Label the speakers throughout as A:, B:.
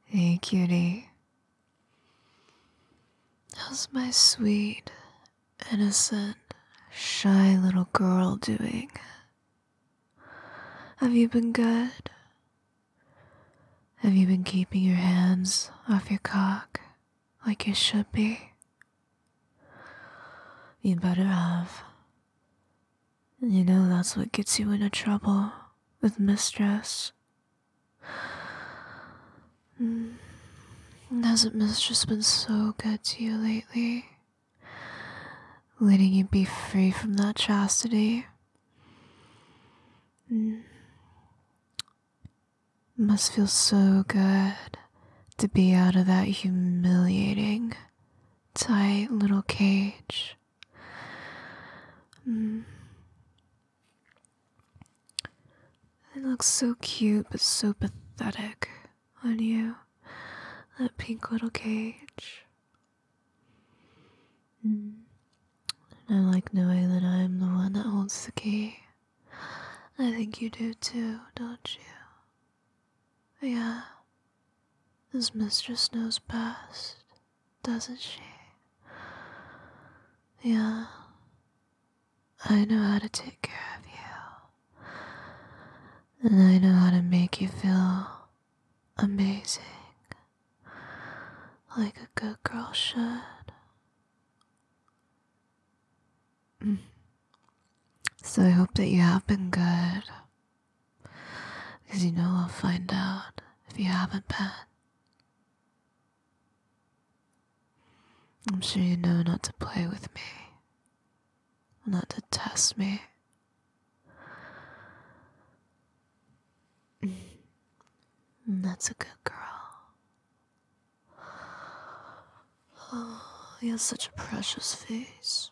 A: Hey, cutie. How's my sweet, innocent, shy little girl doing? Have you been good? Have you been keeping your hands off your cock like you should be? You better have. You know that's what gets you into trouble with mistress. Hasn't mistress been so good to you lately? Letting you be free from that chastity? Must feel so good to be out of that humiliating, tight little cage. It looks so cute but so pathetic on you, that pink little cage. I like knowing that I'm the one that holds the key. I think you do too, don't you? Yeah, this mistress knows best, doesn't she? Yeah, I know how to take care of you. And I know how to make you feel amazing, like a good girl should. So I hope that you have been good, because you know I'll find out if you haven't been. I'm sure you know not to play with me, not to test me. And that's a good girl. Oh, he has such a precious face.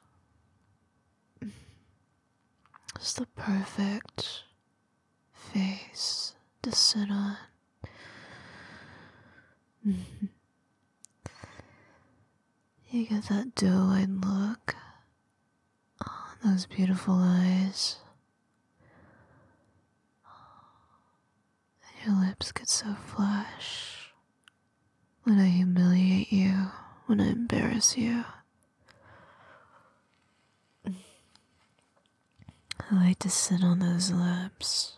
A: It's the perfect face to sit on. You get that doe-eyed look, oh, those beautiful eyes. And your lips get so flush when I humiliate you, when I embarrass you. I like to sit on those lips.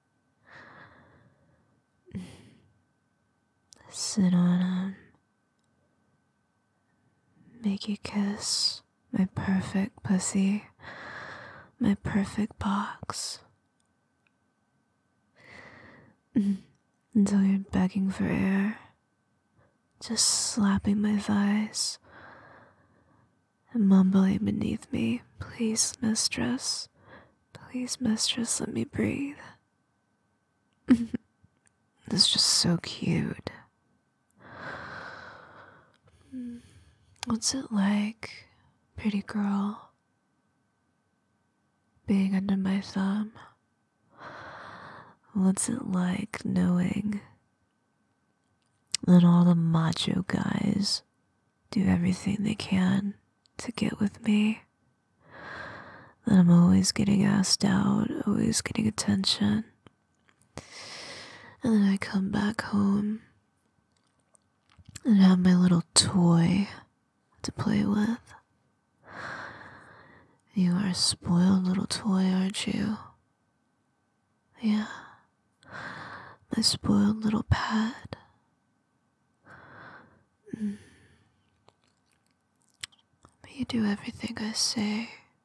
A: Sit on them. Make you kiss my perfect pussy, my perfect box. Until you're begging for air, just slapping my thighs and mumbling beneath me, please, mistress, let me breathe. It's just so cute. What's it like, pretty girl, being under my thumb? What's it like knowing that all the macho guys do everything they can to get with me? That I'm always getting asked out, always getting attention. And then I come back home and have my little toy to play with. You are a spoiled little toy, aren't you? Yeah, my spoiled little pet. But you do everything I say.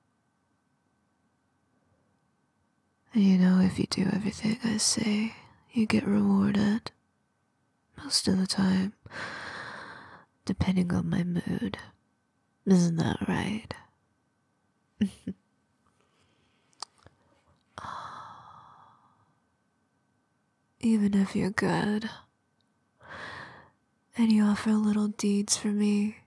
A: And you know, if you do everything I say, you get rewarded. Most of the time, depending on my mood. Isn't that right? Even if you're good, and you offer little deeds for me,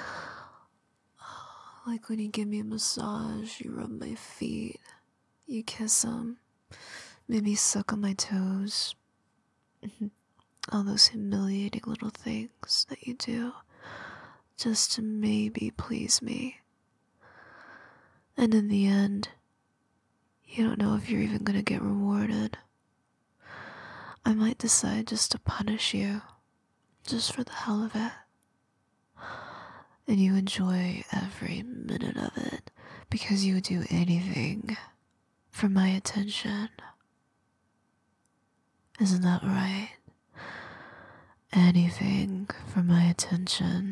A: like when you give me a massage, you rub my feet, you kiss them, maybe suck on my toes, all those humiliating little things that you do just to maybe please me. And in the end, you don't know if you're even gonna get rewarded. I might decide just to punish you. just for the hell of it. And you enjoy every minute of it because you would do anything for my attention. Isn't that right? Anything for my attention.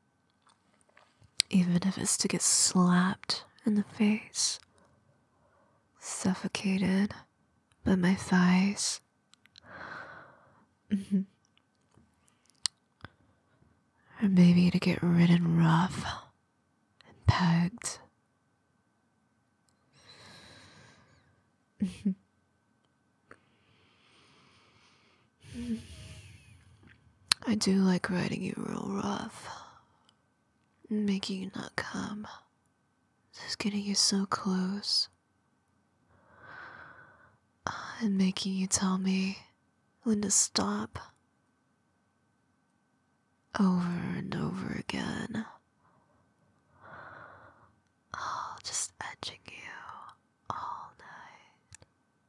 A: Even if it's to get slapped in the face, suffocated by my thighs. Or maybe to get ridden rough and pegged. I do like riding you real rough and making you not come. Just getting you so close and making you tell me when to stop over and over again. Oh, just edging you all night.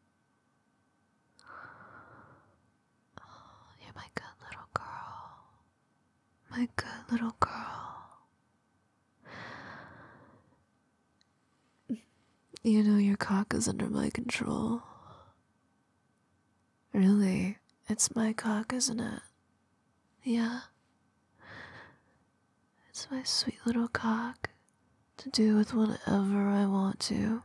A: Oh, you're my good little girl. My good little girl. You know your cock is under my control. Really, it's my cock, isn't it? Yeah. It's my sweet little cock to do with whatever I want to.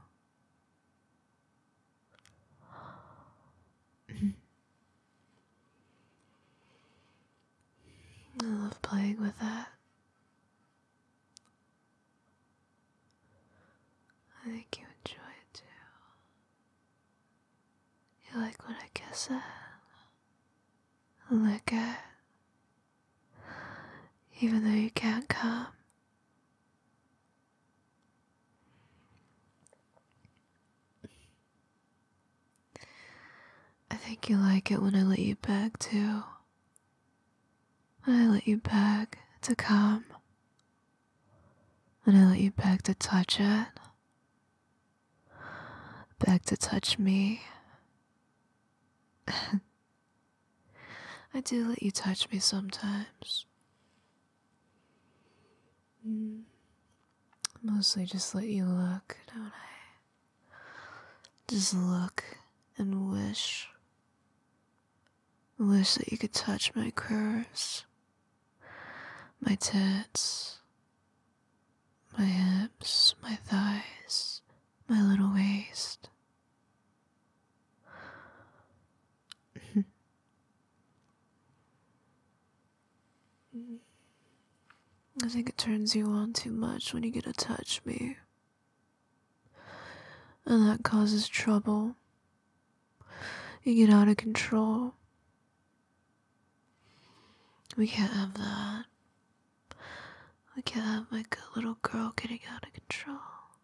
A: I love playing with it. I think you enjoy it too. You like when I kiss it, lick it, even though you can't come. I think you like it when I let you beg too. When I let you beg to come. When I let you beg to touch it. Beg to touch me. I do let you touch me sometimes. Mostly just let you look, don't I? Just look and wish. Wish that you could touch my curves, my tits, my hips, my thighs, my little waist. I think it turns you on too much when you get to touch me. And that causes trouble. You get out of control. We can't have that. We can't have my good little girl getting out of control.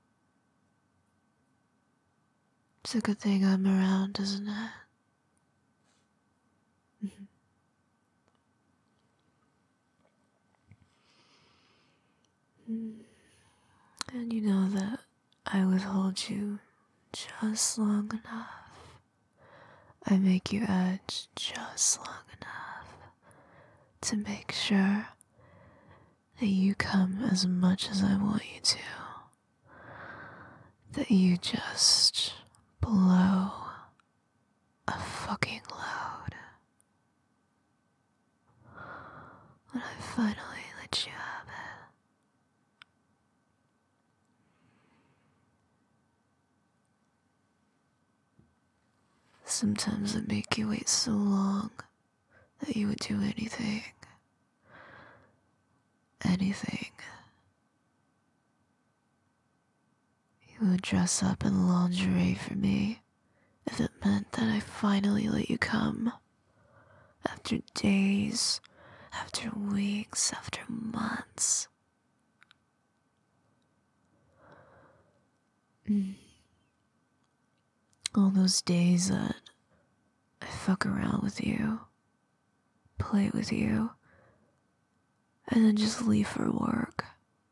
A: It's a good thing I'm around, isn't it? And you know that I withhold you just long enough. I make you edge just long enough to make sure that you come as much as I want you to. That you just blow a fucking load. When I finally let you have it. Sometimes I make you wait so long that you would do anything. Anything. You would dress up in lingerie for me if it meant that I finally let you come. After days, after weeks, after months. All those days that I fuck around with you, play with you, and then just leave for work.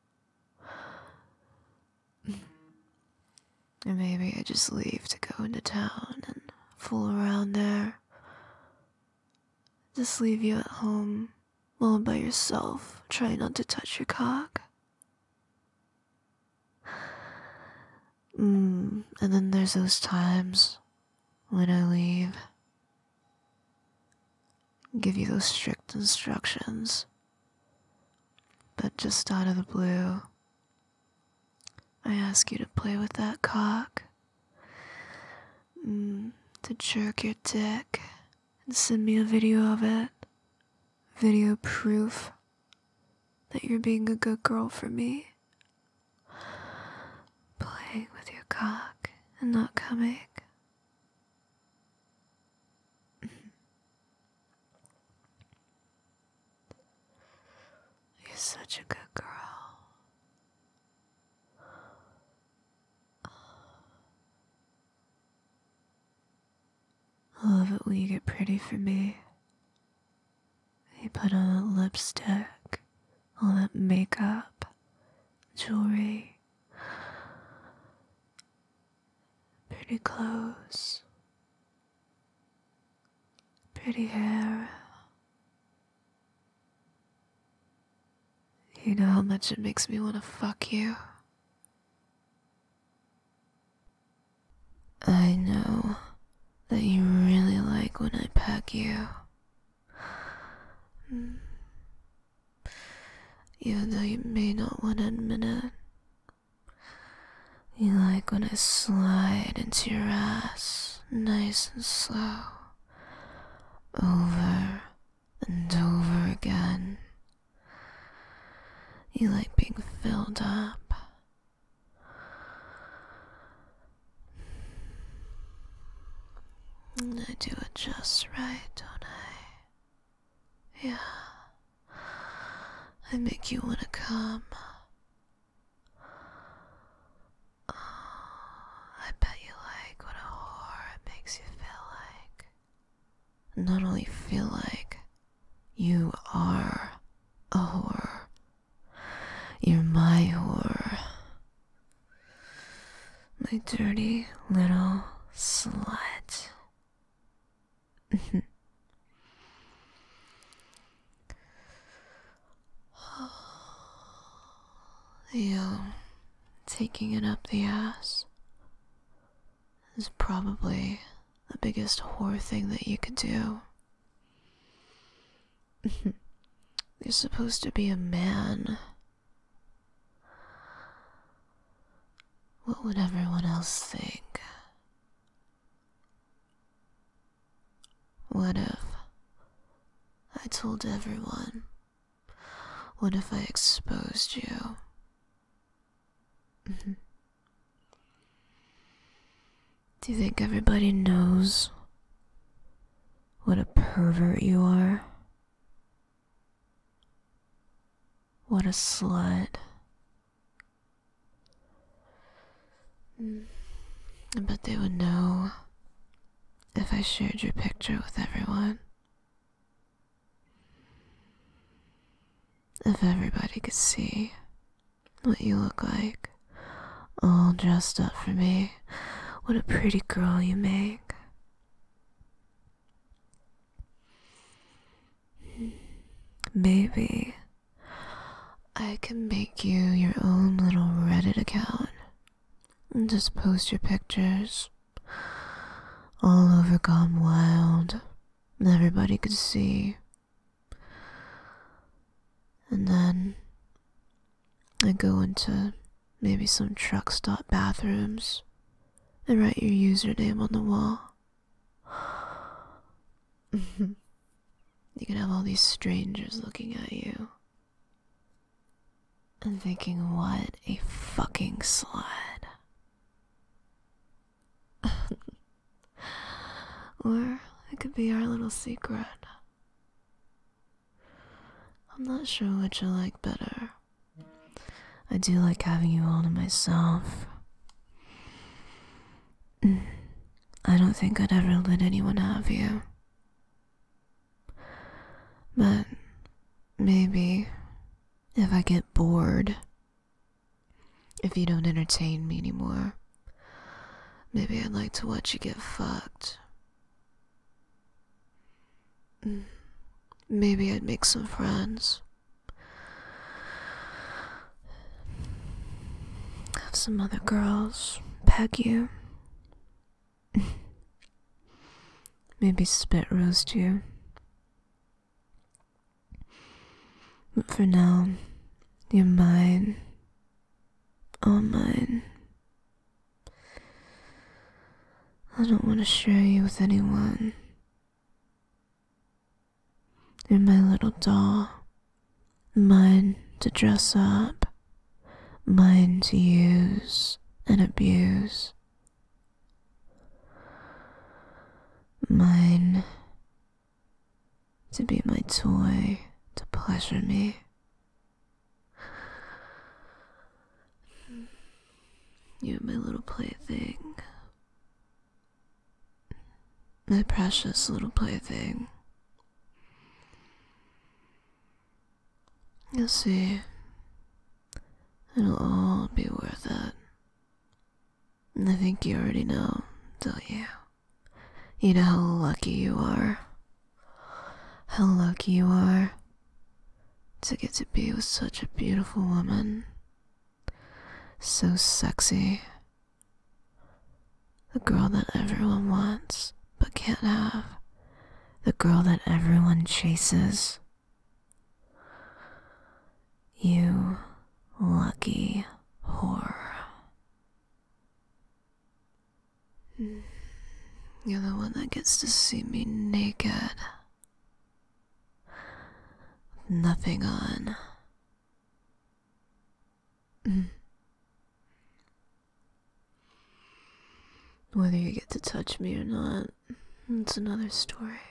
A: And maybe I just leave to go into town and fool around there. Just leave you at home while by yourself, trying not to touch your cock. And then there's those times when I leave, give you those strict instructions, but just out of the blue, I ask you to play with that cock, to jerk your dick, and send me a video of it, video proof that you're being a good girl for me. Playing with your cock and not coming. You're such a good girl. I love it when you get pretty for me. You put on that lipstick, all that makeup, jewelry, pretty clothes, pretty hair. You know how much it makes me want to fuck you. I know that you really like when I peck you. Even though you may not want to admit it. You like when I slide into your ass, nice and slow, over and over again. You like being filled up. And I do it just right, don't I? Yeah. I make you wanna come. I bet you like what a whore makes you feel like. Not only feel like, you are a whore. You're my whore. My dirty little slut. Taking it up the ass is probably the biggest whore thing that you could do. You're supposed to be a man. What would everyone else think? What if I told everyone? What if I exposed you? Do you think everybody knows what a pervert you are? What a slut. I bet they would know if I shared your picture with everyone. If everybody could see what you look like, all dressed up for me, what a pretty girl you make. Maybe I can make you your own little Reddit account and just post your pictures all over Gone Wild. Everybody could see. And then I go into maybe some truck stop bathrooms and write your username on the wall. You can have all these strangers looking at you and thinking, what a fucking slut. Or it could be our little secret. I'm not sure which I like better. I do like having you all to myself. I don't think I'd ever let anyone have you. But maybe if I get bored, if you don't entertain me anymore, maybe I'd like to watch you get fucked. maybe I'd make some friends. Have some other girls peg you. Maybe spit roast you. But for now, you're mine. All mine. I don't want to share you with anyone. You're my little doll. Mine to dress up. Mine to use and abuse. Mine to be my toy to pleasure me. You're my little plaything. My precious little plaything. You'll see. It'll all be worth it. And I think you already know, don't you? You know how lucky you are. How lucky you are to get to be with such a beautiful woman. So sexy. The girl that everyone wants but can't have. The girl that everyone chases. You lucky whore. You're the one that gets to see me naked. Nothing on. Whether you get to touch me or not, it's another story.